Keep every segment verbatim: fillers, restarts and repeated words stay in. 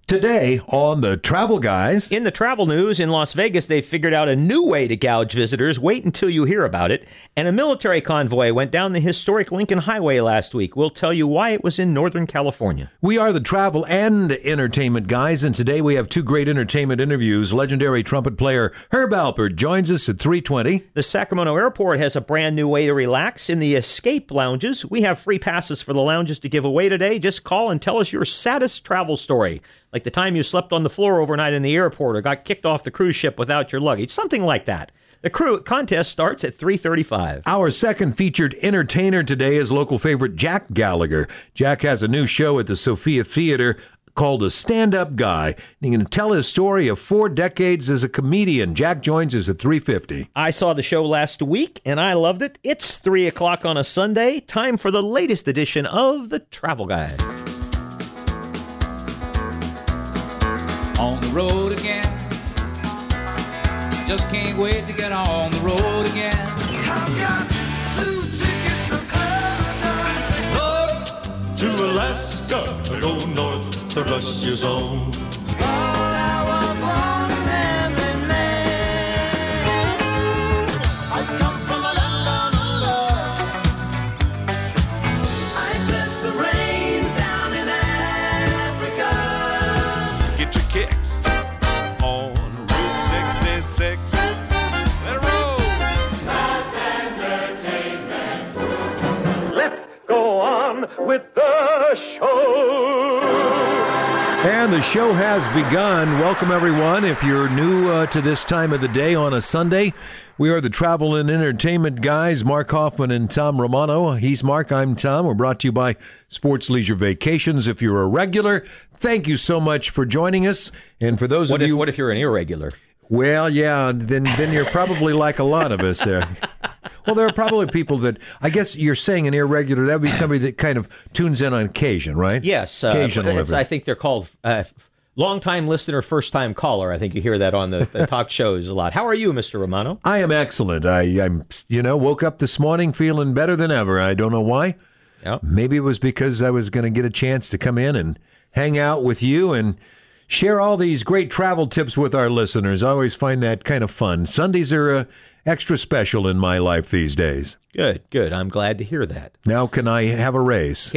Today on the Travel Guys. In the travel news, in Las Vegas, they figured out a new way to gouge visitors. Wait until you hear about it. And a military convoy went down the historic Lincoln Highway last week. We'll tell you why it was in Northern California. We are the Travel and Entertainment Guys, and today we have two great entertainment interviews. Legendary trumpet player Herb Alpert joins us at three twenty. The Sacramento Airport has a brand new way to relax in the Escape Lounges. We have free passes for the lounges to give away today. Just call and tell us your saddest travel story. Like the time you slept on the floor overnight in the airport or got kicked off the cruise ship without your luggage. Something like that. The crew contest starts at three thirty-five. Our second featured entertainer today is local favorite Jack Gallagher. Jack has a new show at the Sophia Theater called A Stand-Up Guy. He's going to tell his story of four decades as a comedian. Jack joins us at three fifty. I saw the show last week, and I loved it. It's three o'clock on a Sunday. Time for the latest edition of the Travel Guide. On the road again. Just can't wait to get on the road again. I've got two tickets to paradise. North to Alaska, I go north to Russia's own. Kicks on Route sixty-six. Let it roll. That's entertainment. Let's go on with the show. And the show has begun. Welcome, everyone. If you're new uh, to this time of the day on a Sunday, we are the Travel and Entertainment Guys, Mark Hoffman and Tom Romano. He's Mark, I'm Tom. We're brought to you by Sports Leisure Vacations. If you're a regular, thank you so much for joining us. And for those What of if, you... what if you're an irregular? Well, yeah, then then you're probably like a lot of us there. Well, there are probably people that, I guess you're saying an irregular, that would be somebody that kind of tunes in on occasion, right? Yes. Uh, Occasional. it's- I think they're called uh, long-time listener, first-time caller. I think you hear that on the, the talk shows a lot. How are you, Mister Romano? I am excellent. I, I'm, you know, woke up this morning feeling better than ever. I don't know why. Yep. Maybe it was because I was going to get a chance to come in and hang out with you and share all these great travel tips with our listeners. I always find that kind of fun. Sundays are uh, extra special in my life these days. Good, good. I'm glad to hear that. Now, can I have a raise?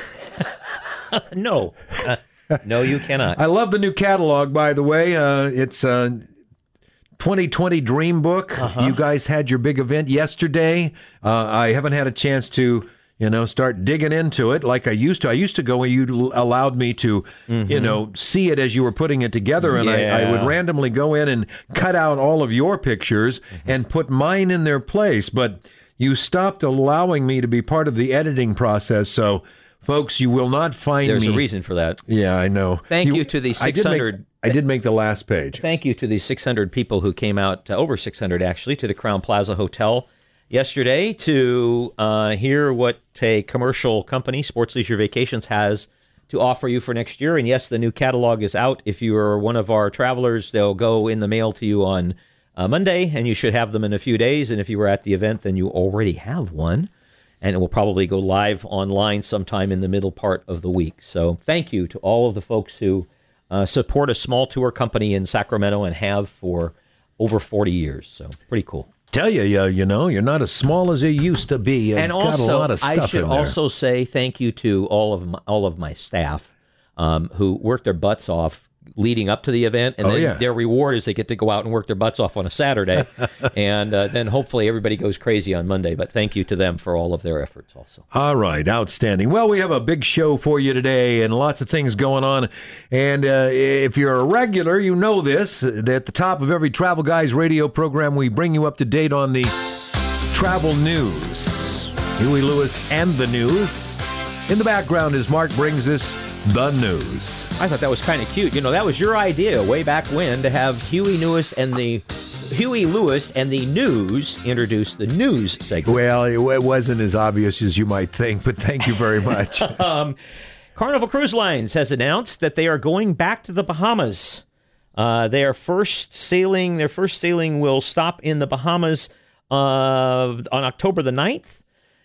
No. Uh, no, you cannot. I love the new catalog, by the way. Uh, it's a twenty twenty Dream Book. Uh-huh. You guys had your big event yesterday. Uh, I haven't had a chance to, you know, start digging into it like I used to. I used to go when you l- allowed me to, Mm-hmm. you know, see it as you were putting it together, and I, I would Yeah. randomly go in and cut out all of your pictures Mm-hmm. and put mine in their place. But you stopped allowing me to be part of the editing process, so... Folks, you will not find There's me. a reason for that. Yeah, I know. Thank you to the I did make- six hundred I did make the last page. Thank you to the six hundred people who came out, uh, over six hundred actually, to the Crowne Plaza Hotel yesterday to uh, hear what a commercial company, Sports Leisure Vacations, has to offer you for next year. And yes, the new catalog is out. If you are one of our travelers, they'll go in the mail to you on uh, Monday, and you should have them in a few days. And if you were at the event, then you already have one. And it will probably go live online sometime in the middle part of the week. So thank you to all of the folks who uh, support a small tour company in Sacramento and have for over forty years. So pretty cool. Tell you, you, you know, you're not as small as you used to be. You've And got also, a lot of stuff I should in there. also say thank you to all of my, all of my staff um, who worked their butts off leading up to the event, and Oh, then yeah. their reward is they get to go out and work their butts off on a Saturday, and uh, then hopefully everybody goes crazy on Monday. But thank you to them for all of their efforts also. All right, outstanding. Well, we have a big show for you today and lots of things going on. And uh, if you're a regular, you know this, that at the top of every Travel Guys radio program, we bring you up to date on the travel news. Huey Lewis and the news. In the background, as Mark brings us the news. I thought that was kind of cute. You know, that was your idea way back when to have Huey Lewis and the Huey Lewis and the news introduce the news segment. Well, it, it wasn't as obvious as you might think, but thank you very much. um, Carnival Cruise Lines has announced that they are going back to the Bahamas. Uh, they are first sailing. Their first sailing will stop in the Bahamas uh, on October the ninth.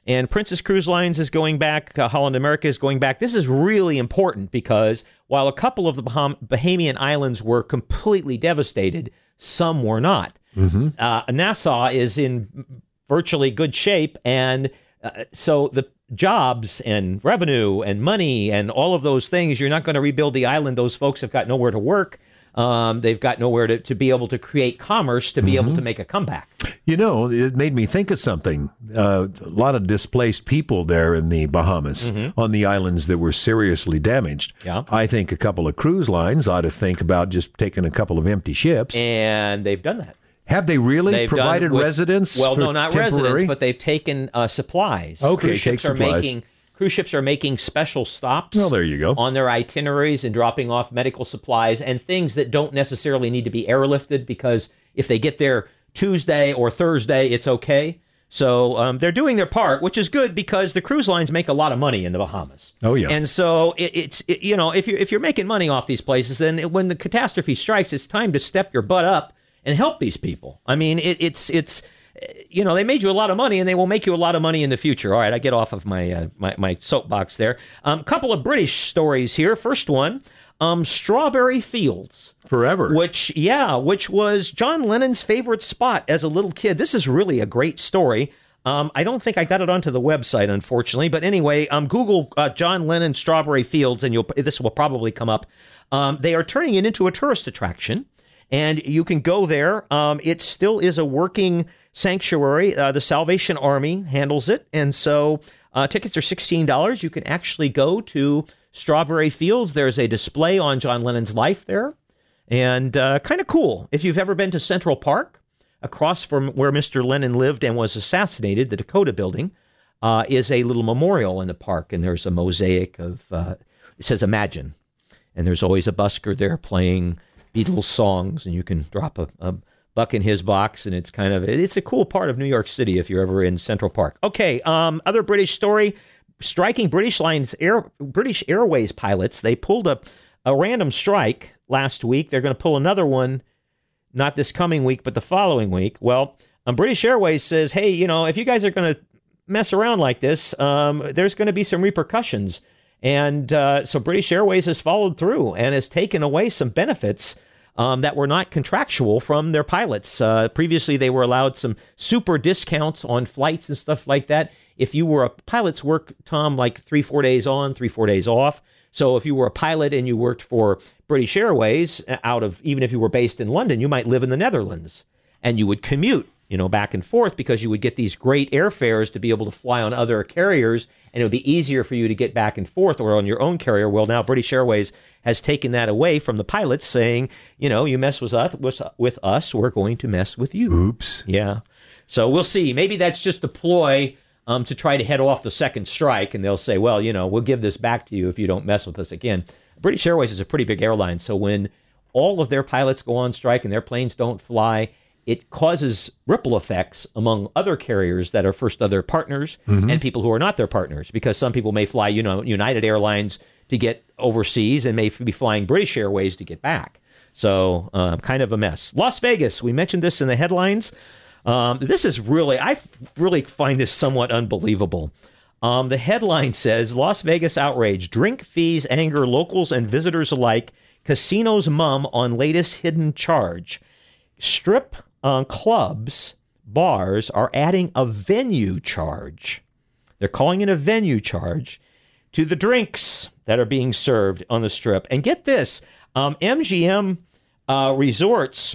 And Princess Cruise Lines is going back. Uh, Holland America is going back. This is really important because while a couple of the Baham- Bahamian islands were completely devastated, some were not. Mm-hmm. Uh, Nassau is in virtually good shape, and uh, so the jobs and revenue and money and all of those things, you're not going to rebuild the island. Those folks have got nowhere to work. Um, they've got nowhere to, to be able to create commerce, to be mm-hmm. able to make a comeback. You know, it made me think of something. Uh, a lot of displaced people there in the Bahamas mm-hmm. on the islands that were seriously damaged. Yeah. I think a couple of cruise lines ought to think about just taking a couple of empty ships. And they've done that. Have they really they've provided with, residence? Well, for no, not temporary? residents, but they've taken uh, supplies. Okay, cruise take ships supplies. Are making, cruise ships are making special stops. Well, there you go. On their itineraries and dropping off medical supplies and things that don't necessarily need to be airlifted, because if they get there Tuesday or Thursday, it's okay. So um, they're doing their part, which is good because the cruise lines make a lot of money in the Bahamas. Oh yeah, and so it, it's it, you know if you if you're making money off these places, then it, when the catastrophe strikes, it's time to step your butt up and help these people. I mean, it, it's it's you know they made you a lot of money, and they will make you a lot of money in the future. All right, I get off of my uh, my, my soapbox there. A um, couple of British stories here. First one. Um, Strawberry Fields. Forever. Which, yeah, which was John Lennon's favorite spot as a little kid. This is really a great story. Um, I don't think I got it onto the website, unfortunately. But anyway, um, Google uh, John Lennon Strawberry Fields, and you'll this will probably come up. Um, they are turning it into a tourist attraction, and you can go there. Um, it still is a working sanctuary. Uh, the Salvation Army handles it, and so uh, tickets are sixteen dollars. You can actually go to Strawberry Fields. There's a display on John Lennon's life there, and uh, kind of cool. If you've ever been to Central Park, across from where Mister Lennon lived and was assassinated, the Dakota Building, uh, is a little memorial in the park, and there's a mosaic of, uh, it says Imagine, and there's always a busker there playing Beatles songs, and you can drop a, a buck in his box, and it's kind of, it's a cool part of New York City if you're ever in Central Park. Okay, um, other British story. Striking British Lines Air, British Airways pilots. They pulled a, a random strike last week. They're going to pull another one, not this coming week, but the following week. Well, um, British Airways says, hey, you know, if you guys are going to mess around like this, um, there's going to be some repercussions. And uh, so British Airways has followed through and has taken away some benefits um, that were not contractual from their pilots. Uh, previously, they were allowed some super discounts on flights and stuff like that. If you were a pilot's work, Tom, like three, four days on, three, four days off. So if you were a pilot and you worked for British Airways out of, even if you were based in London, you might live in the Netherlands and you would commute, you know, back and forth because you would get these great airfares to be able to fly on other carriers, and it would be easier for you to get back and forth or on your own carrier. Well, now British Airways has taken that away from the pilots, saying, you know, you mess with us, with us, we're going to mess with you. Oops. Yeah. So we'll see. Maybe that's just a ploy Um, to try to head off the second strike, and they'll say, well, you know, we'll give this back to you if you don't mess with us again. British Airways is a pretty big airline, so when all of their pilots go on strike and their planes don't fly, it causes ripple effects among other carriers that are first other partners mm-hmm. and people who are not their partners, because some people may fly, you know, United Airlines to get overseas and may be flying British Airways to get back. So uh, kind of a mess. Las Vegas, we mentioned this in the headlines. Um, this is really, I really find this somewhat unbelievable. Um, the headline says, Las Vegas outrage, drink fees anger locals and visitors alike, casino's mum on latest hidden charge. Strip uh, clubs, bars are adding a venue charge. They're calling it a venue charge to the drinks that are being served on the Strip. And get this, um, M G M uh, Resorts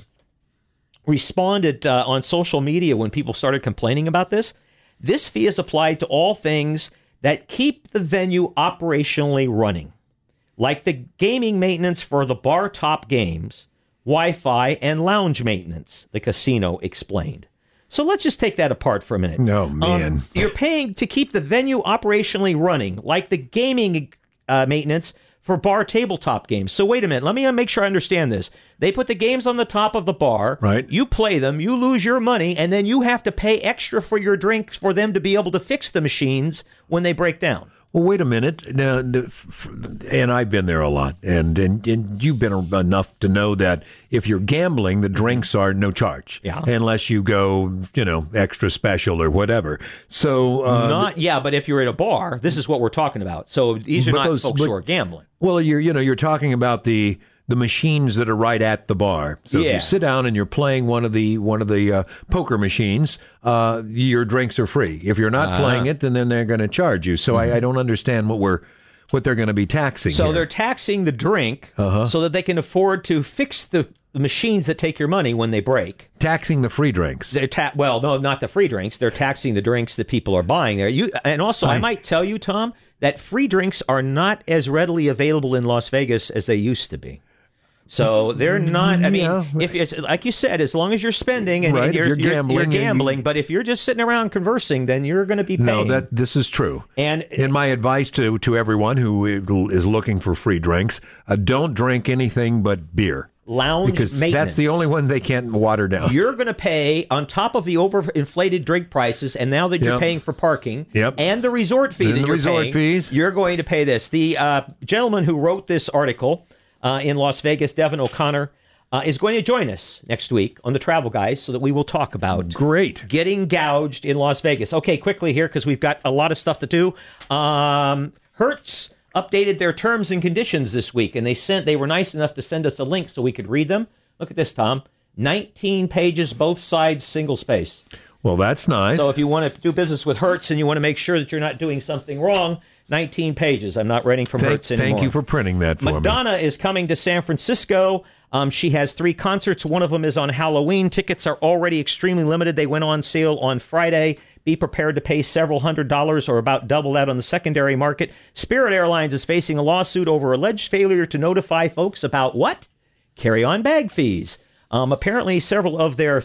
responded uh, on social media when people started complaining about this. This fee is applied to all things that keep the venue operationally running, like the gaming maintenance for the bar top games, Wi-Fi, and lounge maintenance, the casino explained. So let's just take that apart for a minute. No, man. Um, you're paying to keep the venue operationally running, like the gaming uh, maintenance for bar tabletop games. So wait a minute. Let me make sure I understand this. They put the games on the top of the bar. Right. You play them. You lose your money. And then you have to pay extra for your drinks for them to be able to fix the machines when they break down. Well, wait a minute. Now, and I've been there a lot, and, and, and you've been enough to know that if you're gambling, the drinks are no charge, Yeah. unless you go, you know, extra special or whatever. So, uh, Not yeah, but if you're at a bar, this is what we're talking about. So these are But not those- folks but- who are gambling. well, you're you know you're talking about the the machines that are right at the bar. So if Yeah. you sit down and you're playing one of the one of the uh, poker machines, uh, your drinks are free. If you're not Uh-huh. playing it, then then they're going to charge you. So I, I don't understand what we're what they're going to be taxing. So here. they're taxing the drink Uh-huh. so that they can afford to fix the, the machines that take your money when they break. taxing the free drinks. They're ta- well, no, not the free drinks. They're taxing the drinks that people are buying there. You and also, I, I- might tell you, Tom, that free drinks are not as readily available in Las Vegas as they used to be. So they're not. I mean, Yeah. if it's like you said, as long as you're spending and, Right, and if you're, you're gambling, you're and you- gambling. But if you're just sitting around conversing, then you're going to be paying. No, that this is true. And- in my advice to to everyone who is looking for free drinks, uh, don't drink anything but beer, lounge because maintenance. that's the only one they can't water down. You're going to pay on top of the overinflated drink prices, and now that you're Yep. paying for parking Yep. and the resort fee And that the you're resort paying, fees. you're going to pay this. The uh, gentleman who wrote this article uh, in Las Vegas, Devin O'Connor, uh, is going to join us next week on the Travel Guys so that we will talk about Great. getting gouged in Las Vegas. Okay, quickly here because we've got a lot of stuff to do. Um, Hertz updated their terms and conditions this week, and they sent they were nice enough to send us a link so we could read them. Look at this, Tom. nineteen pages, both sides, single space. Well, that's nice. So if you want to do business with Hertz and you want to make sure that you're not doing something wrong, nineteen pages. I'm not renting from thank, Hertz anymore. thank you for printing that for me. Madonna is coming to San Francisco. Um, she has three concerts. One of them is on Halloween. Tickets are already extremely limited. They went on sale on Friday. Be prepared to pay several hundred dollars or about double that on the secondary market. Spirit Airlines is facing a lawsuit over alleged failure to notify folks about what? Carry-on bag fees. Um, apparently, several of their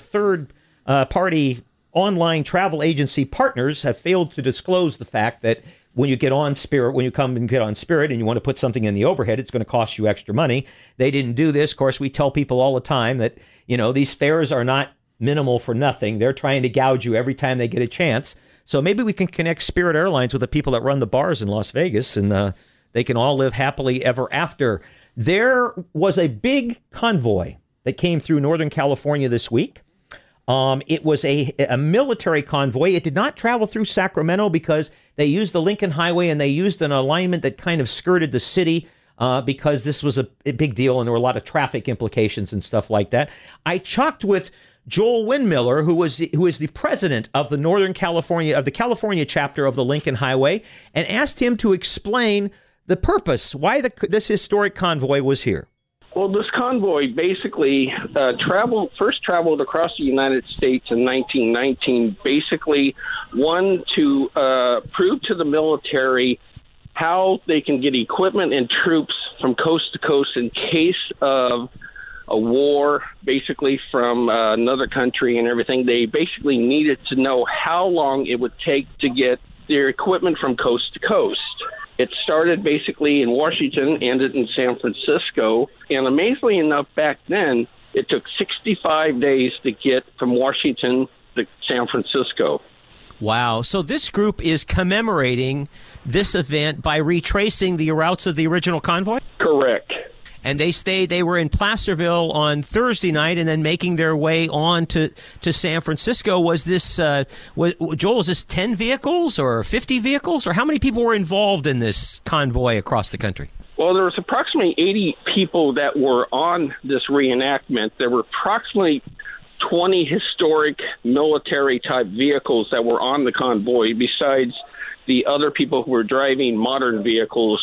third-party online travel agency partners have failed to disclose the fact that when you get on Spirit, when you come and get on Spirit and you want to put something in the overhead, it's going to cost you extra money. They didn't do this. Of course, we tell people all the time that, you know, these fares are not minimal for nothing. They're trying to gouge you every time they get a chance. So maybe we can connect Spirit Airlines with the people that run the bars in Las Vegas, and uh, they can all live happily ever after. There was a big convoy that came through Northern California this week. Um, it was a, a military convoy. It did not travel through Sacramento because they used the Lincoln Highway and they used an alignment that kind of skirted the city uh, because this was a, a big deal and there were a lot of traffic implications and stuff like that. I talked with Joel Windmiller, who was who is the president of the Northern California of the California chapter of the Lincoln Highway, and asked him to explain the purpose, why the, this historic convoy was here. Well, this convoy basically uh, traveled first traveled across the United States in nineteen nineteen, basically one to uh, prove to the military how they can get equipment and troops from coast to coast in case of a war, basically from uh, another country and everything. They basically needed to know how long it would take to get their equipment from coast to coast. It started basically in Washington, ended in San Francisco, and amazingly enough, back then, it took sixty-five days to get from Washington to San Francisco. Wow. So this group is commemorating this event by retracing the routes of the original convoy? Correct. And they stayed, they were in Placerville on Thursday night and then making their way on to, to San Francisco. Was this, uh, was, Joel, was this ten vehicles or fifty vehicles? Or how many people were involved in this convoy across the country? Well, there was approximately eighty people that were on this reenactment. There were approximately twenty historic military-type vehicles that were on the convoy, besides the other people who were driving modern vehicles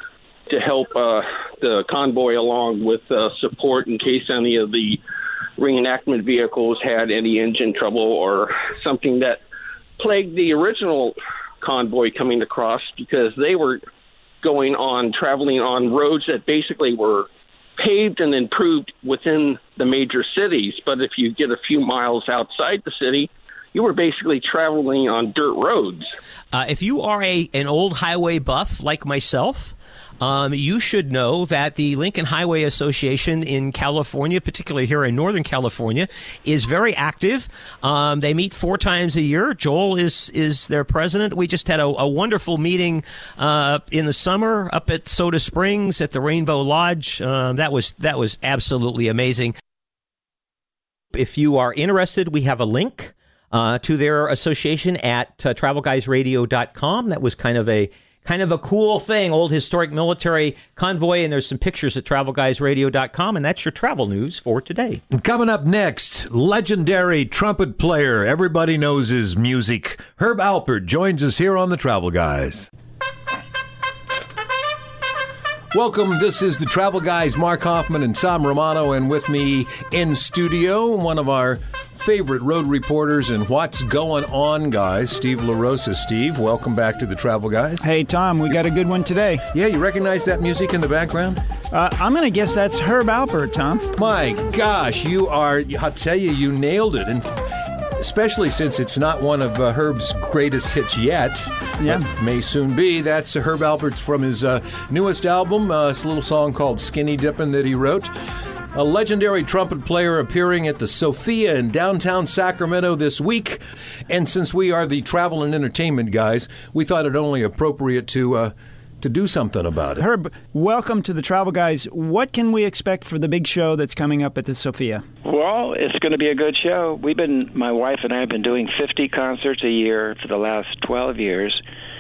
to help uh, the convoy along with uh, support in case any of the reenactment vehicles had any engine trouble or something that plagued the original convoy coming across, because they were going on, traveling on roads that basically were paved and improved within the major cities. But if you get a few miles outside the city, you were basically traveling on dirt roads. Uh, if you are a an old highway buff like myself, um, you should know that the Lincoln Highway Association in California, particularly here in Northern California, is very active. Um, they meet four times a year. Joel is is their president. We just had a, a wonderful meeting uh, in the summer up at Soda Springs at the Rainbow Lodge. Uh, that was that was absolutely amazing. If you are interested, we have a link uh, to their association at uh, travel guys radio dot com. That was kind of a kind of a cool thing, old historic military convoy, and there's some pictures at travel guys radio dot com, and that's your travel news for today. Coming up next, legendary trumpet player. Everybody knows his music. Herb Alpert joins us here on the Travel Guys. Welcome. This is the Travel Guys, Mark Hoffman and Tom Romano, and with me in studio, one of our favorite road reporters and what's going on guys, Steve LaRosa. Steve, welcome back to the Travel Guys. Hey, Tom, we got a good one today. Yeah, you recognize that music in the background? Uh, I'm going to guess that's Herb Alpert, Tom. My gosh, you are, I'll tell you, you nailed it. And especially since it's not one of uh, Herb's greatest hits yet. Yeah. But may soon be. That's uh, Herb Alpert from his uh, newest album. Uh, it's a little song called Skinny Dippin' that he wrote. A legendary trumpet player appearing at the Sophia in downtown Sacramento this week. And since we are the travel and entertainment guys, we thought it only appropriate to uh, to do something about it. Herb, welcome to the Travel Guys. What can we expect for the big show that's coming up at the Sophia? Well, it's going to be a good show. We've been, my wife and I have been doing fifty concerts a year for the last twelve years.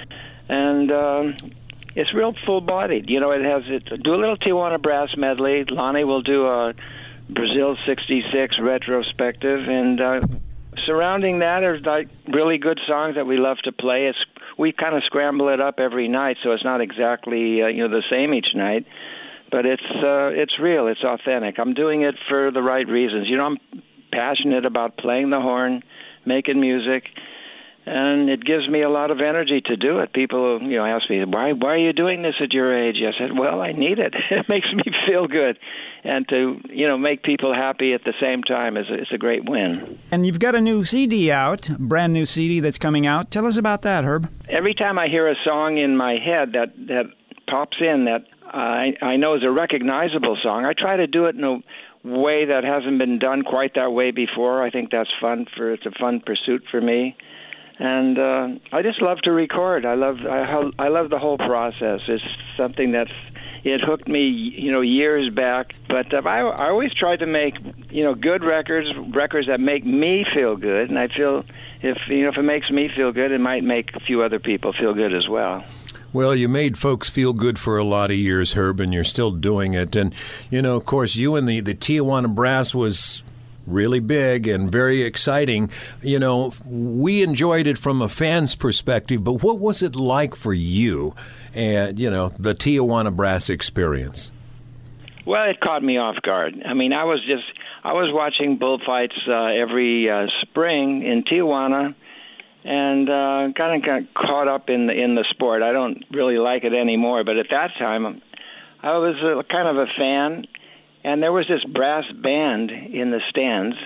And um, it's real full-bodied. You know, it has it. Do a little Tijuana Brass medley. Lonnie will do a Brazil sixty-six retrospective, and uh, surrounding that are like really good songs that we love to play. It's we kind of scramble it up every night, so it's not exactly uh, you know the same each night, but it's uh, it's real. It's authentic. I'm doing it for the right reasons. You know, I'm passionate about playing the horn, making music. And it gives me a lot of energy to do it. People, you know, ask me, why why are you doing this at your age? I said, well, I need it. It makes me feel good. And to, you know, make people happy at the same time is a, is a great win. And you've got a new C D out, a brand new C D that's coming out. Tell us about that, Herb. Every time I hear a song in my head that, that pops in that I, I know is a recognizable song, I try to do it in a way that hasn't been done quite that way before. I think that's fun. For It's a fun pursuit for me. And uh, I just love to record. I love I, I love the whole process. It's something that's it hooked me, you know, years back. But uh, I, I always tried to make, you know, good records, records that make me feel good. And I feel if you know if it makes me feel good, it might make a few other people feel good as well. Well, you made folks feel good for a lot of years, Herb, and you're still doing it. And you know, of course, you and the the Tijuana Brass was really big and very exciting. You know, we enjoyed it from a fan's perspective, but what was it like for you and, you know, the Tijuana Brass experience? Well, it caught me off guard. I mean, I was just, I was watching bullfights uh, every uh, spring in Tijuana and uh, kind of got caught up in the, in the sport. I don't really like it anymore, but at that time, I was uh, kind of a fan. And there was this brass band in the stands,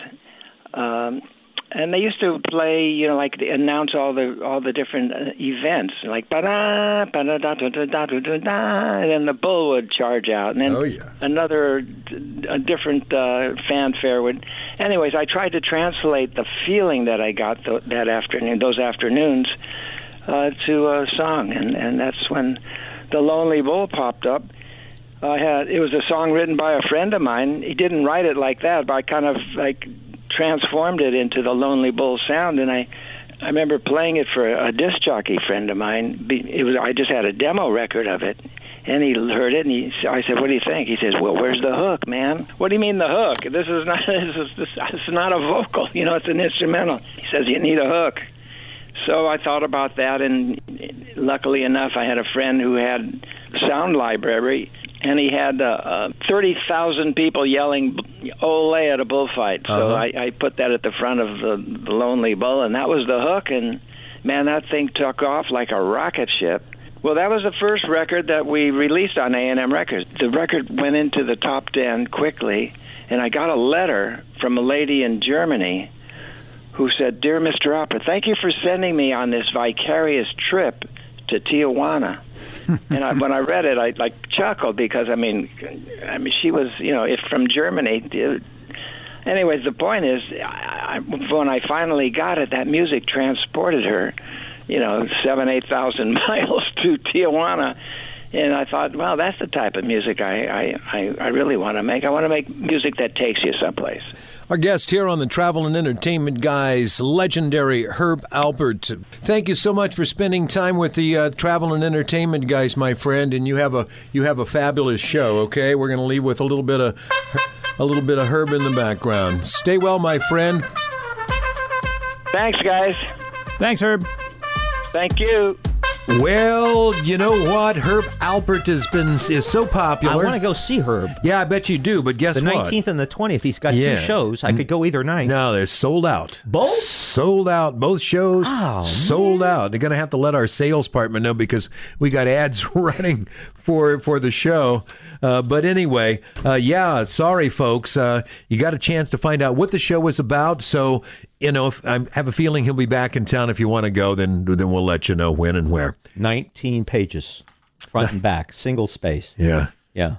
um, and they used to play, you know, like announce all the all the different uh, events, like ba-da, ba-da-da-da-da-da-da-da, and then the bull would charge out, and then oh, yeah. another a different uh, fanfare would. Anyways, I tried to translate the feeling that I got th- that afternoon, those afternoons, uh, to a song, and and that's when the Lonely Bull popped up. I had it was a song written by a friend of mine. He didn't write it like that, but I kind of like transformed it into the Lonely Bull sound, and I I remember playing it for a disc jockey friend of mine. It was I just had a demo record of it, and he heard it, and he I said, "What do you think?" He says, "Well, where's the hook, man?" "What do you mean the hook? This is not this is this, it's not a vocal, you know, it's an instrumental." He says, "You need a hook." So I thought about that, and luckily enough, I had a friend who had a sound library. And he had uh, uh, thirty thousand people yelling "Ole" at a bullfight. So uh-huh. I, I put that at the front of the, the Lonely Bull, and that was the hook. And, man, that thing took off like a rocket ship. Well, that was the first record that we released on A and M Records. The record went into the top ten quickly, and I got a letter from a lady in Germany who said, "Dear Mister Opera, thank you for sending me on this vicarious trip to Tijuana." And I, when I read it, I like chuckled because I mean, I mean, she was, you know, if from Germany. It, anyways, the point is, I, I, when I finally got it, that music transported her, you know, seven, eight thousand miles to Tijuana. And I thought, well, that's the type of music I, I, I, I really want to make. I want to make music that takes you someplace. Our guest here on the Travel and Entertainment Guys, legendary Herb Alpert. Thank you so much for spending time with the uh, Travel and Entertainment Guys, my friend. And you have a you have a fabulous show. Okay, we're going to leave with a little bit of a little bit of Herb in the background. Stay well, my friend. Thanks, guys. Thanks, Herb. Thank you. Well, you know what? Herb Alpert has been is so popular. I want to go see Herb. Yeah, I bet you do. But guess the what? The nineteenth and the twentieth. He's got Yeah. two shows. I could go either night. No, they're sold out. Both? Sold out. Both shows Oh, sold out. They're going to have to let our sales department know because we got ads running for for the show. Uh, but anyway, uh, yeah, sorry, folks. Uh, you got a chance to find out what the show was about. So, you know, if I have a feeling he'll be back in town. If you want to go, then then we'll let you know when and where. nineteen pages, front and back, single space. Yeah. Yeah.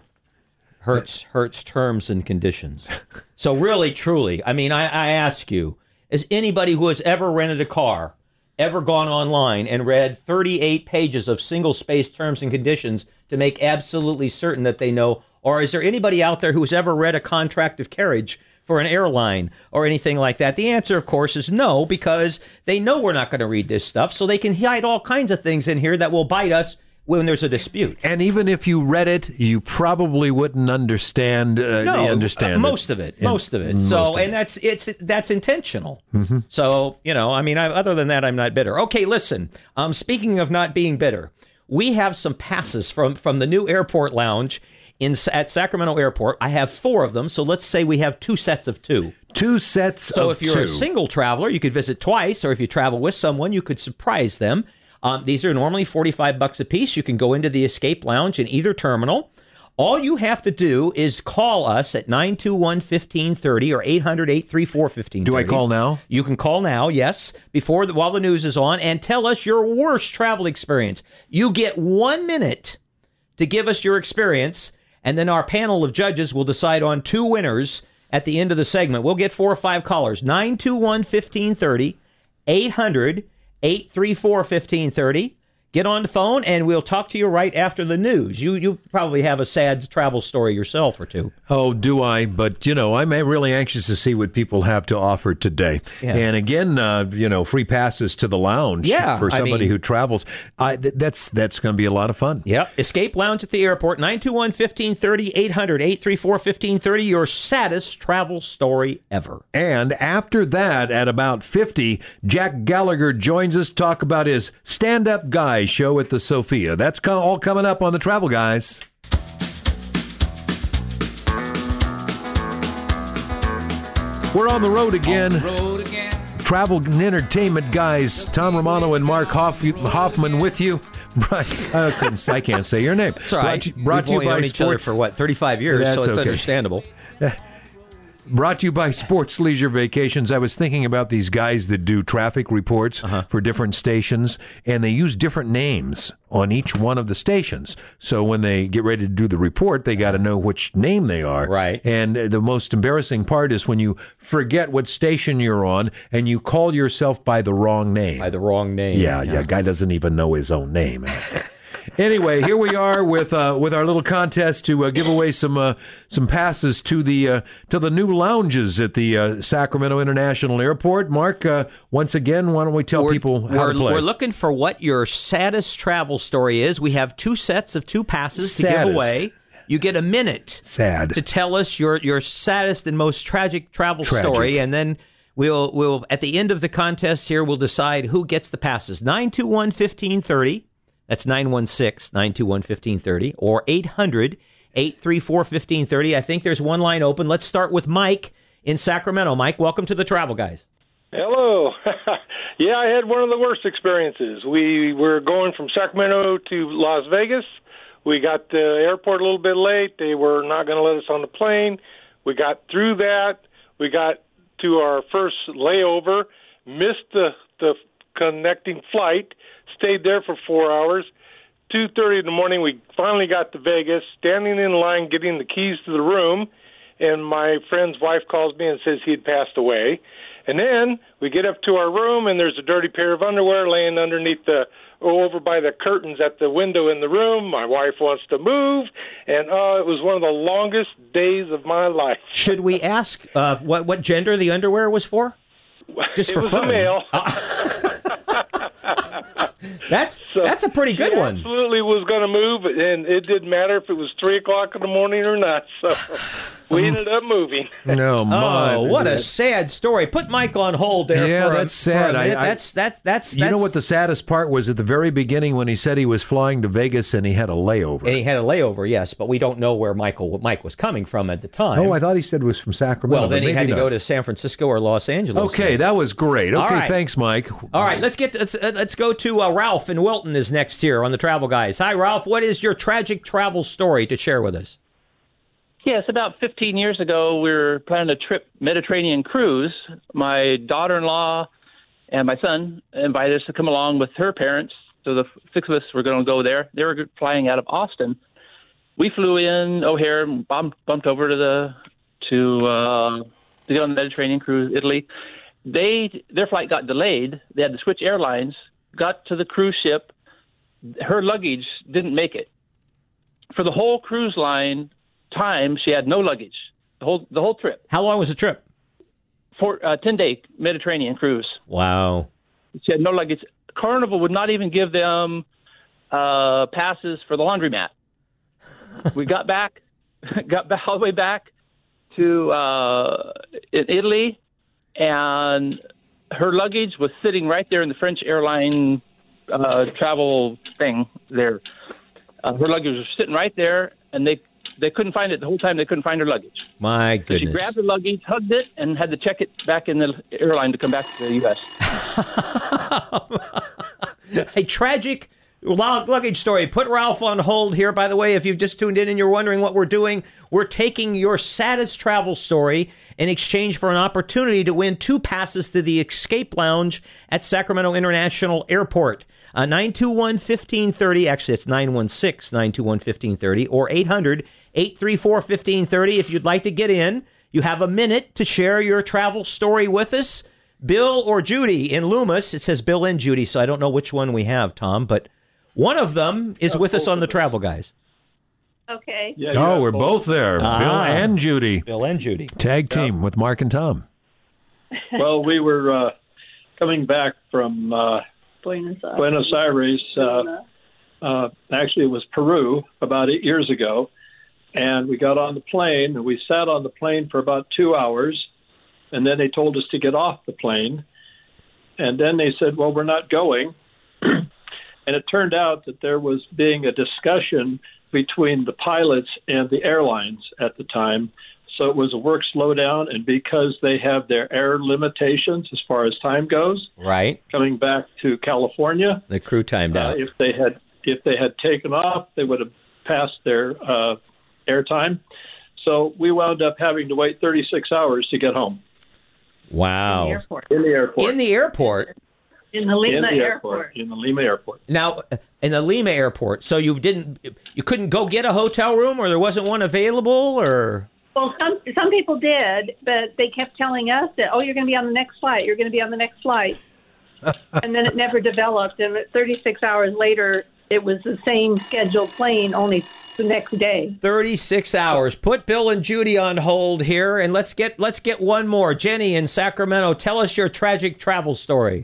Hertz, Hertz terms and conditions. So really, truly, I mean, I, I ask you, is anybody who has ever rented a car ever gone online and read thirty-eight pages of single space terms and conditions to make absolutely certain that they know? Or is there anybody out there who's ever read a contract of carriage for an airline or anything like that? The answer, of course, is no, because they know we're not going to read this stuff, so they can hide all kinds of things in here that will bite us when there's a dispute. And even if you read it, you probably wouldn't understand. Uh, No, understand uh, most of it, In- most of it. most So, of it. and that's it's that's intentional. Mm-hmm. So, you know, I mean, I, other than that, I'm not bitter. Okay, listen. Um, speaking of not being bitter, we have some passes from from the new airport lounge in at Sacramento Airport. I have four of them. So let's say we have two sets of two. Two sets So of if you're two. a single traveler, you could visit twice, or if you travel with someone, you could surprise them. Um, these are normally forty-five bucks a piece. You can go into the Escape Lounge in either terminal. All you have to do is call us at nine two one, one five three zero or eight hundred, eight three four, one five three zero. Do I call now? You can call now, yes, before the, while the news is on, and tell us your worst travel experience. You get one minute to give us your experience, and then our panel of judges will decide on two winners at the end of the segment. We'll get four or five callers. nine two one, one five three zero, eight hundred, eight three four, one five three zero. Get on the phone, and we'll talk to you right after the news. You you probably have a sad travel story yourself or two. Oh, do I? But, you know, I'm really anxious to see what people have to offer today. Yeah. And again, uh, you know, free passes to the lounge Yeah, for I somebody mean- who travels. I, th- that's that's going to be a lot of fun. Yep. Escape Lounge at the airport, nine two one, one five three zero, eight hundred, eight three four, one five three zero, your saddest travel story ever. And after that, at about fifty, Jack Gallagher joins us to talk about his stand-up guy show at the Sophia. That's co- all coming up on the Travel Guys. We're on the road again. On the road again. Travel and Entertainment Guys, Tom Romano and Mark Hoff- Hoffman with you. Right. I, couldn't, I can't say your name. It's all right. Brought, to- brought We've to you only by known each other Sports. for, what, thirty-five years, That's so it's okay. understandable. Brought to you by Sports Leisure Vacations. I was thinking about these guys that do traffic reports Uh-huh. for different stations, and they use different names on each one of the stations. So when they get ready to do the report, they got to know which name they are. Right. And the most embarrassing part is when you forget what station you're on and you call yourself by the wrong name. By the wrong name. Yeah, yeah. Guy doesn't even know his own name. Anyway, here we are with uh, with our little contest to uh, give away some uh, some passes to the uh, to the new lounges at the uh, Sacramento International Airport. Mark, uh, once again, why don't we tell We're, people how we're, to play? we're looking for what your saddest travel story is. We have two sets of two passes to Saddest. give away. You get a minute Sad. to tell us your, your saddest and most tragic travel Tragic. story, and then we'll we'll at the end of the contest here we'll decide who gets the passes. nine two one, one five three zero. That's nine one six, nine two one, one five three zero or eight hundred, eight three four, one five three zero. I think there's one line open. Let's start with Mike in Sacramento. Mike, welcome to the Travel Guys. Hello. Yeah, I had one of the worst experiences. We were going from Sacramento to Las Vegas. We got to the airport a little bit late. They were not going to let us on the plane. We got through that. We got to our first layover, missed the, the connecting flight, stayed there for four hours. two thirty in the morning, we finally got to Vegas, standing in line getting the keys to the room, and my friend's wife calls me and says he had passed away. And then we get up to our room, and there's a dirty pair of underwear laying underneath the, over by the curtains at the window in the room. My wife wants to move, and uh, it was one of the longest days of my life. Should we ask uh, what what gender the underwear was for? Just it for was fun. a male. That's So that's a pretty good she one. Absolutely was going to move, and it didn't matter if it was three o'clock in the morning or not. So we ended up moving. No, my. Oh, what a sad story. Put Mike on hold there. Yeah, for a- that's sad. for a minute. I- I- that's that that's You know that's- what the saddest part was at the very beginning when he said he was flying to Vegas and he had a layover. And he had a layover, yes, but we don't know where Michael Mike was coming from at the time. Oh, I thought he said it was from Sacramento. well, then but he had maybe to go not. to San Francisco or Los Angeles. Okay, that was great. All Okay, right. thanks, Mike. All right, let's get let's uh, let's go to uh, Ralph in Wilton is next here on the Travel Guys. Hi, Ralph. What is your tragic travel story to share with us? Yes, about fifteen years ago, we were planning a trip, Mediterranean cruise. My daughter-in-law and my son invited us to come along with her parents. So the six of us were going to go there. They were flying out of Austin. We flew in O'Hare, bumped, bumped over to the to uh, to get on the Mediterranean cruise, Italy. They their flight got delayed. They had to switch airlines. Got to the cruise ship. Her luggage didn't make it. For the whole cruise line time, she had no luggage. The whole the whole trip. How long was the trip? For a ten day Mediterranean cruise. Wow. She had no luggage. Carnival would not even give them uh, passes for the laundromat. We got back, got back all the way back to uh, in Italy, and her luggage was sitting right there in the French airline uh, travel thing there. Uh, her luggage was sitting right there, and they they couldn't find it the whole time. They couldn't find her luggage. My So she goodness. grabbed her luggage, hugged it, and had to check it back in the airline to come back to the U S A tragic lug- luggage story. Put Ralph on hold here. By the way, if you've just tuned in and you're wondering what we're doing, we're taking your saddest travel story in exchange for an opportunity to win two passes to the Escape Lounge at Sacramento International Airport. Uh, nine two one, one five three zero. Actually, it's nine one six, nine two one, one five three zero or eight hundred, eight three four, one five three zero. If you'd like to get in, you have a minute to share your travel story with us. Bill or Judy in Loomis. It says Bill and Judy, so I don't know which one we have, Tom, but one of them is with us on the Travel Guys. Okay. oh, we're both there. Ah. Bill and Judy. Bill and Judy. Tag team with Mark and Tom. Well, we were uh, coming back from uh, Buenos Aires. Buenos Aires. Uh, uh, actually, it was Peru about eight years ago. And we got on the plane, and we sat on the plane for about two hours. And then they told us to get off the plane. And then they said, well, we're not going. And it turned out that there was being a discussion between the pilots and the airlines at the time. So it was a work slowdown. And because they have their air limitations as far as time goes, Right. coming back to California, The crew timed uh, out. if they had if they had taken off, they would have passed their uh, air time. So we wound up having to wait thirty-six hours to get home. Wow. Airport. In the airport. In the airport. In the Lima In the airport. In the Lima airport. Now, in the Lima airport. So you didn't, you couldn't go get a hotel room, or there wasn't one available, or? Well, some some people did, but they kept telling us that, oh, you're going to be on the next flight. You're going to be on the next flight. And then it never developed. And thirty-six hours later, it was the same scheduled plane, only the next day. thirty-six hours. Put Bill and Judy on hold here, and let's get let's get one more. Jenny in Sacramento, tell us your tragic travel story.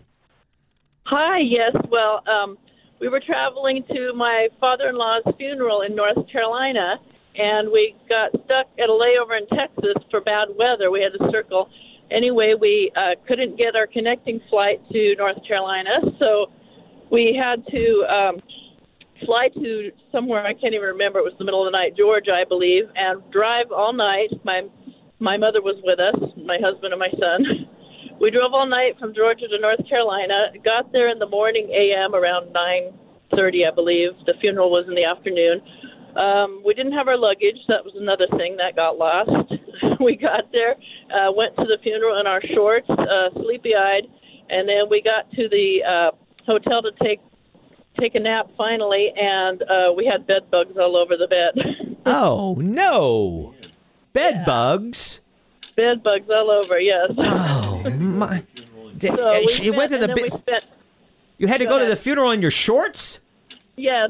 Hi, yes. Well, um, we were traveling to my father-in-law's funeral in North Carolina, and we got stuck at a layover in Texas for bad weather. We had to circle. Anyway, we uh, couldn't get our connecting flight to North Carolina, so we had to um, fly to somewhere, I can't even remember. It was the middle of the night, Georgia, I believe, and drive all night. My my mother was with us, my husband and my son. We drove all night from Georgia to North Carolina, got there in the morning A M around nine thirty, I believe. The funeral was in the afternoon. Um, we didn't have our luggage. That was another thing that got lost. We got there, uh, went to the funeral in our shorts, uh, sleepy-eyed, And then we got to the uh, hotel to take take a nap finally, and uh, we had bed bugs all over the bed. Oh, no. Bed yeah. bugs? Bed bugs all over, yes. Oh, my. So uh, we you spent, went to the. and then we spent, you had to go go ahead. to the funeral in your shorts? Yes.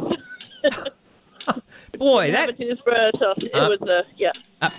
Boy, we that. Have a toothbrush, so it Uh, was, uh, yeah. Uh,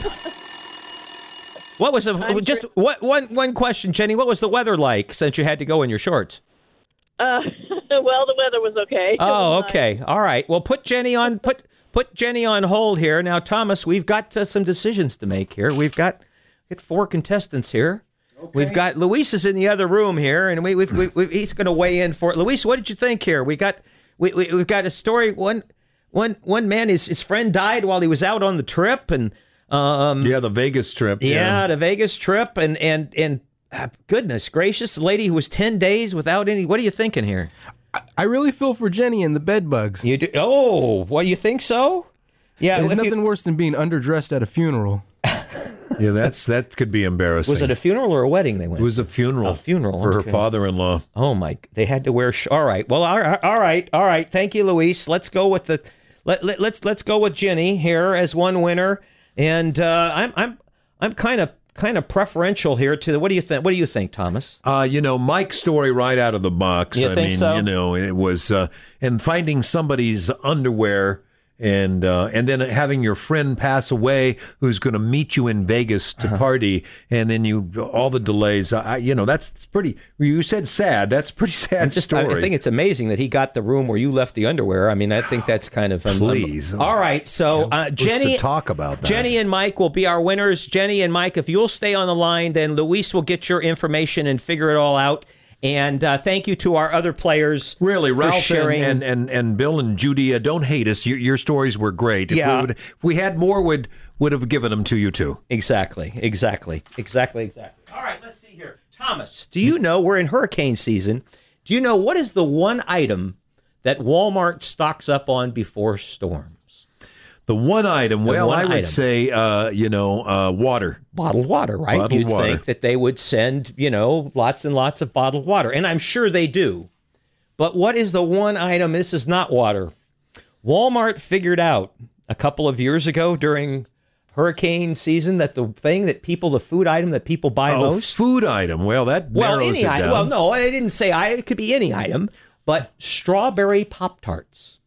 what was the. I'm Just sure- what, one, one question, Jenny. What was the weather like since you had to go in your shorts? Uh, well, the weather was okay. It Oh, was nice. okay. All right. Well, put Jenny on put put Jenny on hold here. Now, Thomas, we've got uh, some decisions to make here. We've got, got four contestants here. Okay. We've got Luis is in the other room here, and we, we've, we, we, he's going to weigh in for it. Luis, what did you think here? We got we, we we've got a story. One one one man, his his friend died while he was out on the trip, and um yeah, the Vegas trip. Yeah, yeah. the Vegas trip, and and and uh, goodness gracious, the lady who was ten days without any. What are you thinking here? I really feel for Jenny and the bed bugs. You do? Oh, well, you think so? Yeah, There's if nothing you- worse than being underdressed at a funeral. Yeah, that's that could be embarrassing. Was it a funeral or a wedding they went? It was a funeral. A funeral for her okay. father-in-law. Oh my! They had to wear. Sh- all right. Well, all right. All right. All right. Thank you, Luis. Let's go with the. Let, let let's let's go with Jenny here as one winner, and uh, I'm I'm I'm kind of kind of preferential here to the. What do you think? What do you think, Thomas? Uh, you know, Mike's story right out of the box. You I think mean, so? you know, it was uh, and finding somebody's underwear. And uh, and then having your friend pass away, who's going to meet you in Vegas to Uh-huh. party, and then you all the delays. I, you know, that's it's pretty. You said sad. That's a pretty sad Just, story. I think it's amazing that he got the room where you left the underwear. I mean, I think that's kind of un- Please. All right, so uh, Who's Jenny, to talk about that. Jenny and Mike will be our winners. Jenny and Mike, if you'll stay on the line, then Luis will get your information and figure it all out. And uh, thank you to our other players. Really, for Ralph sharing. and, and, and, and Bill and Judy, uh, don't hate us. Your, your stories were great. If, Yeah. we would, if we had more, would would have given them to you too. Exactly, exactly, exactly, exactly. All right, let's see here. Thomas, do you know, we're in hurricane season. Do you know what is the one item that Walmart stocks up on before storms? The one item, The well, one I would item. say, uh, you know, uh, water. Bottled water, right? Bottled You'd water. think that they would send, you know, lots and lots of bottled water. And I'm sure they do. But what is the one item? This is not water. Walmart figured out a couple of years ago during hurricane season that the thing that people, the food item that people buy Oh, most. food item. Well, that Well, narrows any it item. down. Well, no, I didn't say I. It could be any item. But strawberry Pop-Tarts.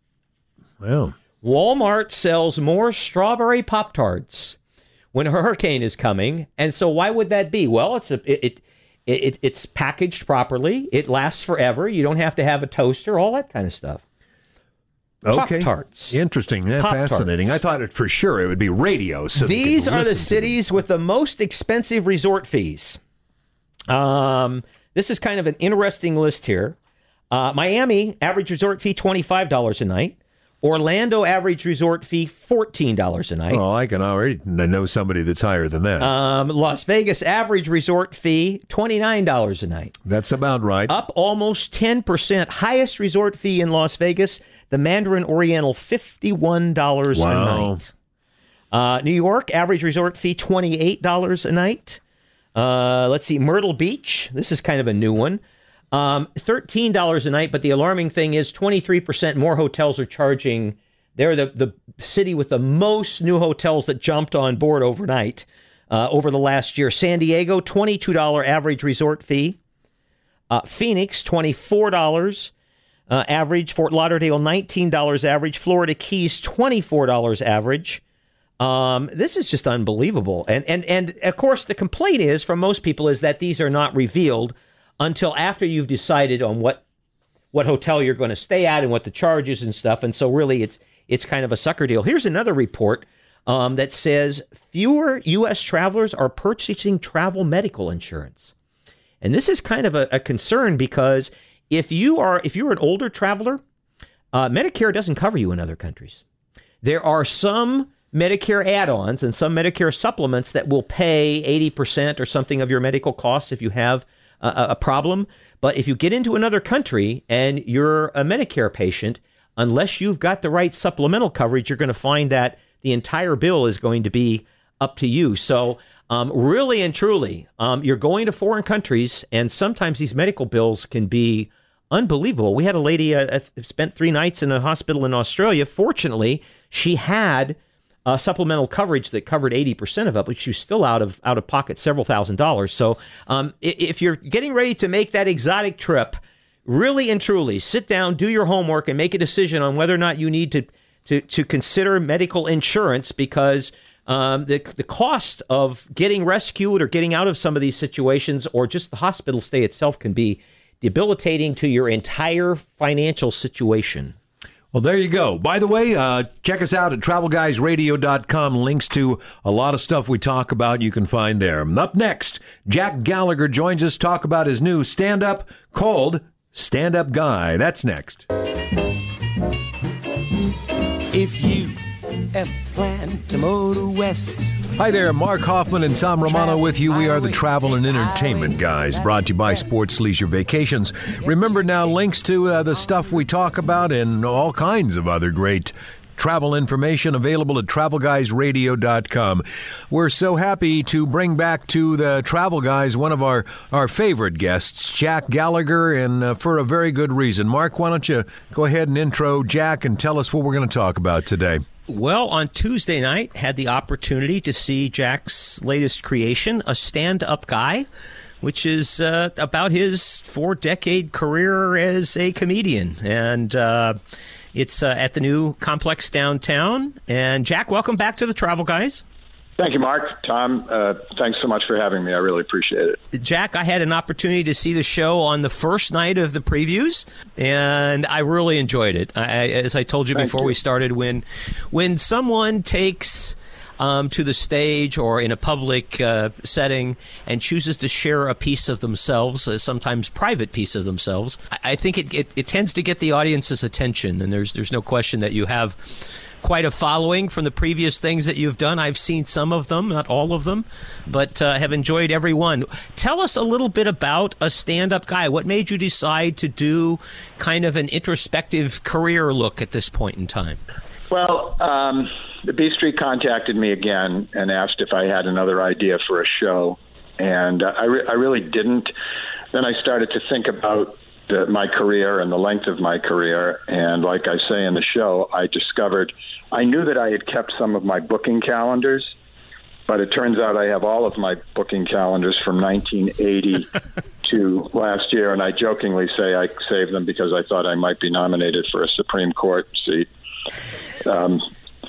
Well, Walmart sells more strawberry Pop-Tarts when a hurricane is coming. And so why would that be? Well, it's a, it, it, it it's packaged properly. It lasts forever. You don't have to have a toaster, all that kind of stuff. okay. Pop-Tarts. Interesting. Yeah, Pop-Tarts. fascinating. I thought it for sure it would be radio. So they could These are the listen to cities with the most expensive resort fees. Um, this is kind of an interesting list here. Uh, Miami, average resort fee twenty-five dollars a night. Orlando, average resort fee fourteen dollars a night. Oh, I can already know somebody that's higher than that. Um, Las Vegas, average resort fee twenty-nine dollars a night. That's about right. Up almost ten percent. Highest resort fee in Las Vegas, the Mandarin Oriental, fifty-one dollars a Wow. night. Uh, New York, average resort fee twenty-eight dollars a night. Uh, let's see, Myrtle Beach. This is kind of a new one. Um, thirteen dollars a night, but the alarming thing is twenty-three percent more hotels are charging. They're the, the city with the most new hotels that jumped on board overnight uh, over the last year. San Diego, twenty-two dollars average resort fee. Uh, Phoenix, twenty-four dollars uh, average. Fort Lauderdale, nineteen dollars average. Florida Keys, twenty-four dollars average. Um, this is just unbelievable. And, and, and of course, the complaint is from most people is that these are not revealed until after you've decided on what what hotel you're going to stay at and what the charges and stuff. And so really it's it's kind of a sucker deal. Here's another report um, that says fewer U S travelers are purchasing travel medical insurance. And this is kind of a, a concern because if you are if you're an older traveler, uh, Medicare doesn't cover you in other countries. There are some Medicare add-ons and some Medicare supplements that will pay eighty percent or something of your medical costs if you have a, a problem. But if you get into another country and you're a Medicare patient, unless you've got the right supplemental coverage, you're going to find that the entire bill is going to be up to you. So Um, really and truly, um, you're going to foreign countries, and sometimes these medical bills can be unbelievable. We had a lady uh, spent three nights in a hospital in Australia. Fortunately, she had uh, supplemental coverage that covered eighty percent of it, but she was still out of out of pocket several thousand dollars. So um, if you're getting ready to make that exotic trip, really and truly, sit down, do your homework, and make a decision on whether or not you need to to, to consider medical insurance, because um, the the cost of getting rescued or getting out of some of these situations, or just the hospital stay itself, can be debilitating to your entire financial situation. Well, there you go. By the way, uh, check us out at travel guys radio dot com. Links to a lot of stuff we talk about you can find there. Up next, Jack Gallagher joins us to talk about his new stand-up called Stand Up Guy. That's next. If you ever plan to motor west. Hi there, Mark Hoffman and Tom Romano with you. We are the Travel and Entertainment Guys, brought to you by Sports Leisure Vacations. Remember now, links to uh, the stuff we talk about and all kinds of other great travel information available at travel guys radio dot com. We're so happy to bring back to the Travel Guys one of our, our favorite guests, Jack Gallagher, and uh, for a very good reason. Mark, why don't you go ahead and intro Jack and tell us what we're going to talk about today. Well, on Tuesday night, had the opportunity to see Jack's latest creation, A Stand-Up Guy, which is uh, about his four-decade career as a comedian. And uh, it's uh, at the new complex downtown. And Jack, welcome back to the Travel Guys. Thank you, Mark. Tom, uh, thanks so much for having me. I really appreciate it. Jack, I had an opportunity to see the show on the first night of the previews, and I really enjoyed it. I, as I told you Thank before you. we started, when when someone takes um, to the stage or in a public uh, setting and chooses to share a piece of themselves, a sometimes private piece of themselves, I, I think it, it, it tends to get the audience's attention, and there's there's no question that you have quite a following from the previous things that you've done. I've seen some of them, not all of them, but uh, have enjoyed every one. Tell us a little bit about A Stand-Up Guy. What made you decide to do kind of an introspective career look at this point in time? Well, um, the B Street contacted me again and asked if I had another idea for a show, and uh, I, re- I really didn't. Then I started to think about the, my career and the length of my career, and like I say in the show, I discovered I knew that I had kept some of my booking calendars, but it turns out I have all of my booking calendars from nineteen eighty to last year, and I jokingly say I saved them because I thought I might be nominated for a Supreme Court seat. Um,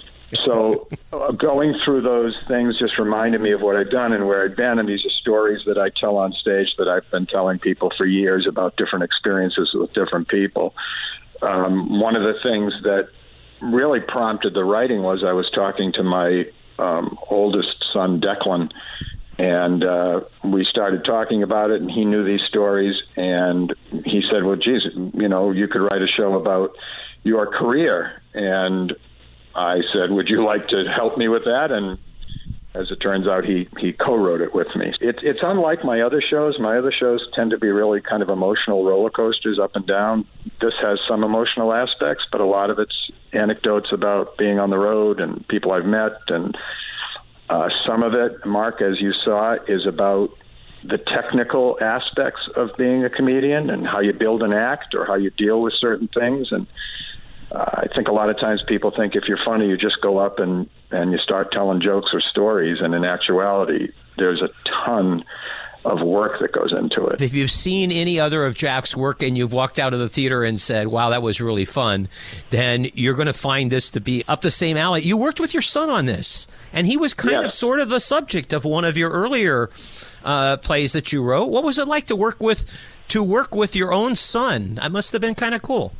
so uh, going through those things just reminded me of what I'd done and where I'd been, and these are stories that I tell on stage that I've been telling people for years about different experiences with different people. Um, one of the things that really prompted the writing was I was talking to my um, oldest son, Declan, and uh, we started talking about it, and he knew these stories, and he said, well, geez, you know, you could write a show about your career. And I said, would you like to help me with that? And as it turns out, he, he co-wrote it with me. It, it's unlike my other shows. My other shows tend to be really kind of emotional roller coasters up and down. This has some emotional aspects, but a lot of it's anecdotes about being on the road and people I've met. And uh, some of it, Mark, as you saw, is about the technical aspects of being a comedian and how you build an act or how you deal with certain things. And Uh, I think a lot of times people think if you're funny, you just go up and, and you start telling jokes or stories. And in actuality, there's a ton of work that goes into it. If you've seen any other of Jack's work and you've walked out of the theater and said, wow, that was really fun, then you're going to find this to be up the same alley. You worked with your son on this, and he was kind yes. of sort of the subject of one of your earlier uh, plays that you wrote. What was it like to work with to work with your own son? That must have been kind of cool.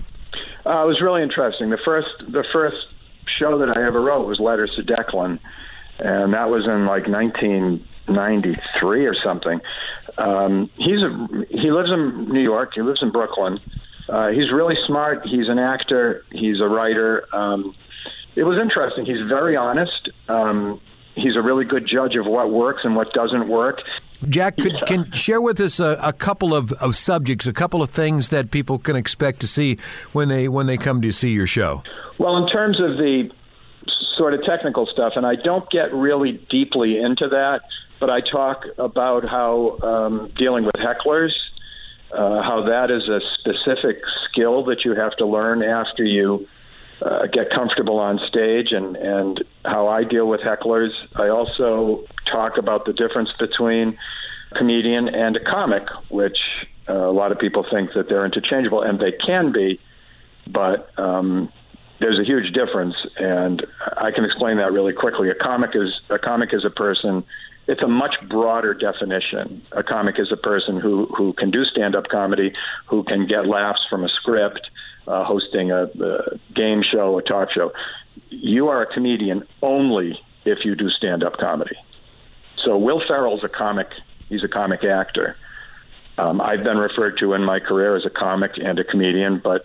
Uh, it was really interesting. The first the first show that I ever wrote was Letters to Declan, and that was in like nineteen ninety-three or something. Um, he's a, he lives in New York. He lives in Brooklyn. Uh, he's really smart. He's an actor. He's a writer. Um, it was interesting. He's very honest. Um, he's a really good judge of what works and what doesn't work. Jack, could, can share with us a, a couple of, of subjects, a couple of things that people can expect to see when they when they come to see your show. Well, in terms of the sort of technical stuff, and I don't get really deeply into that, but I talk about how um, dealing with hecklers, uh, how that is a specific skill that you have to learn after you uh, get comfortable on stage, and, and how I deal with hecklers. I also talk about the difference between a comedian and a comic, which uh, a lot of people think that they're interchangeable, and they can be, but um, there's a huge difference, and I can explain that really quickly. A comic is a comic is a person. It's a much broader definition. A comic is a person who, who can do stand-up comedy, who can get laughs from a script, uh, hosting a, a game show, a talk show. You are a comedian only if you do stand-up comedy. So Will Ferrell's a comic. He's a comic actor. Um, I've been referred to in my career as a comic and a comedian, but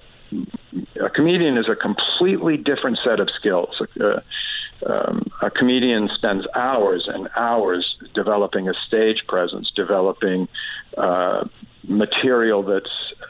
a comedian is a completely different set of skills. Uh, um, a comedian spends hours and hours developing a stage presence, developing uh, material that's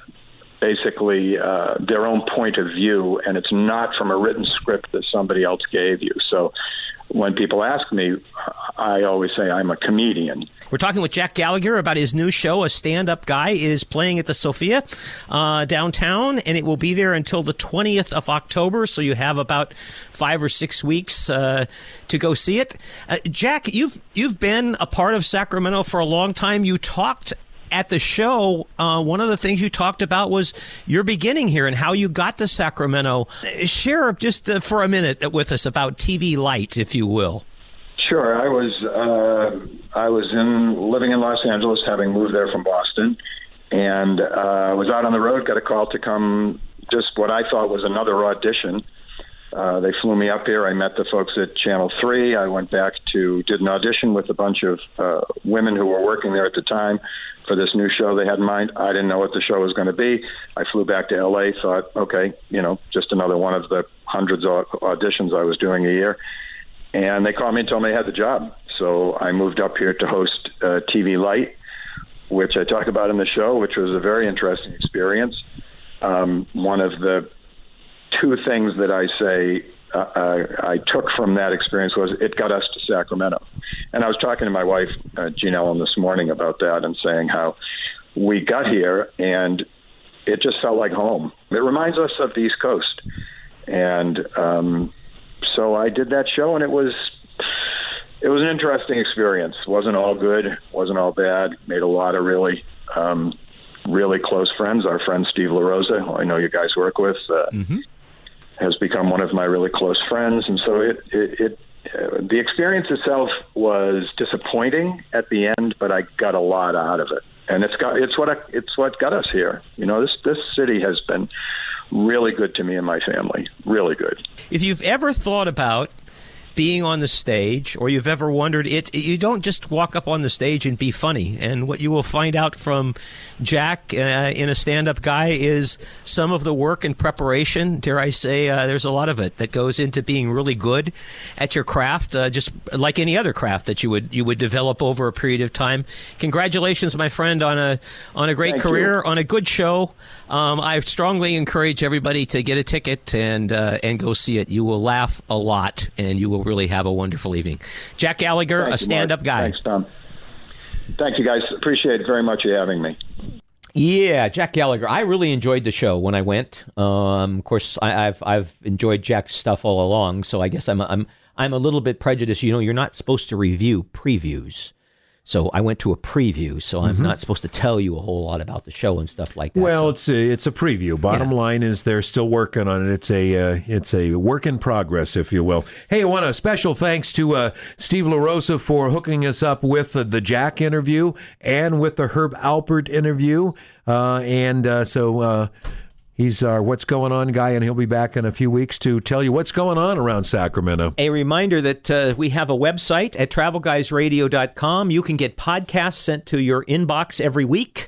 basically uh, their own point of view, and it's not from a written script that somebody else gave you. So when people ask me, I always say I'm a comedian. We're talking with Jack Gallagher about his new show. A Stand-Up Guy is playing at the Sophia uh, downtown, and it will be there until the twentieth of October, so you have about five or six weeks uh, to go see it. Uh, Jack, you've you've been a part of Sacramento for a long time. You talked at the show, uh, one of the things you talked about was your beginning here and how you got to Sacramento. Share just uh, for a minute with us about T V Light, if you will. Sure. I was uh, I was in living in Los Angeles, having moved there from Boston, and uh, I was out on the road. Got a call to come, just what I thought was another audition. Uh, they flew me up here. I met the folks at Channel three. I went back to did an audition with a bunch of uh, women who were working there at the time for this new show they had in mind. I didn't know what the show was going to be. I flew back to L A. Thought, okay, you know, just another one of the hundreds of auditions I was doing a year. And they called me and told me I had the job. So I moved up here to host uh, T V Light, which I talk about in the show, which was a very interesting experience. Um, one of the two things that I say uh, I, I took from that experience was it got us to Sacramento. And I was talking to my wife, uh, Jean Ellen, this morning about that and saying how we got here and it just felt like home. It reminds us of the East Coast. And um So I did that show, and it was it was an interesting experience. It wasn't all good, wasn't all bad. Made a lot of really, um, really close friends. Our friend Steve LaRosa, who I know you guys work with, uh, mm-hmm. has become one of my really close friends. And so it, it, it uh, the experience itself was disappointing at the end, but I got a lot out of it. And it's got it's what I, it's what got us here. You know, this this city has been really good to me and my family. Really good. If you've ever thought about being on the stage, or you've ever wondered, it, you don't just walk up on the stage and be funny. And what you will find out from Jack uh, in A Stand-Up Guy is some of the work and preparation, dare I say, uh, there's a lot of it that goes into being really good at your craft, uh, just like any other craft that you would you would develop over a period of time. Congratulations, my friend, on a on a great Thank career, you. on a good show. Um, I strongly encourage everybody to get a ticket and uh, and go see it. You will laugh a lot, and you will really have a wonderful evening. Jack Gallagher, Thank A you, Stand-Up Mark. Guy. Thanks, Tom. Thank you, guys. Appreciate it very much you having me. Yeah, Jack Gallagher. I really enjoyed the show when I went. Um, of course, I, I've I've enjoyed Jack's stuff all along, so I guess I'm I'm I'm a little bit prejudiced. You know, you're not supposed to review previews. So I went to a preview, so I'm Mhm. not supposed to tell you a whole lot about the show and stuff like that. Well, so. it's a, it's a preview. Bottom Yeah. line is they're still working on it. It's a uh, it's a work in progress, if you will. Hey, I want a special thanks to uh, Steve LaRosa for hooking us up with uh, the Jack interview and with the Herb Alpert interview. Uh, and uh, so uh, he's our What's Going On guy, and he'll be back in a few weeks to tell you what's going on around Sacramento. A reminder that uh, we have a website at travel guys radio dot com. You can get podcasts sent to your inbox every week.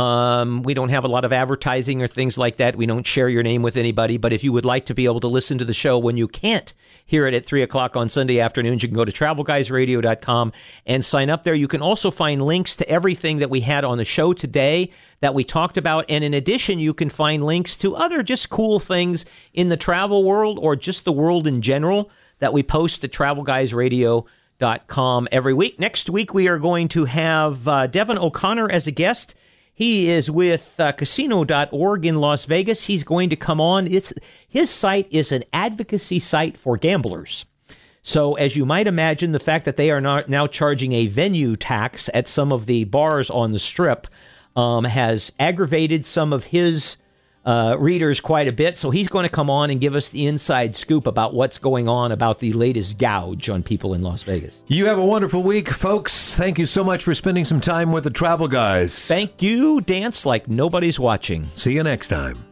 Um, we don't have a lot of advertising or things like that. We don't share your name with anybody. But if you would like to be able to listen to the show when you can't hear it at three o'clock on Sunday afternoons, you can go to travel guys radio dot com and sign up there. You can also find links to everything that we had on the show today that we talked about. And in addition, you can find links to other just cool things in the travel world or just the world in general that we post at travel guys radio dot com every week. Next week, we are going to have uh, Devin O'Connor as a guest. He is with uh, casino dot org in Las Vegas. He's going to come on. It's, his site is an advocacy site for gamblers. So as you might imagine, the fact that they are not now charging a venue tax at some of the bars on the Strip um, has aggravated some of his uh, readers quite a bit. So he's going to come on and give us the inside scoop about what's going on about the latest gouge on people in Las Vegas. You have a wonderful week, folks. Thank you so much for spending some time with the Travel Guys. Thank you. Dance like nobody's watching. See you next time.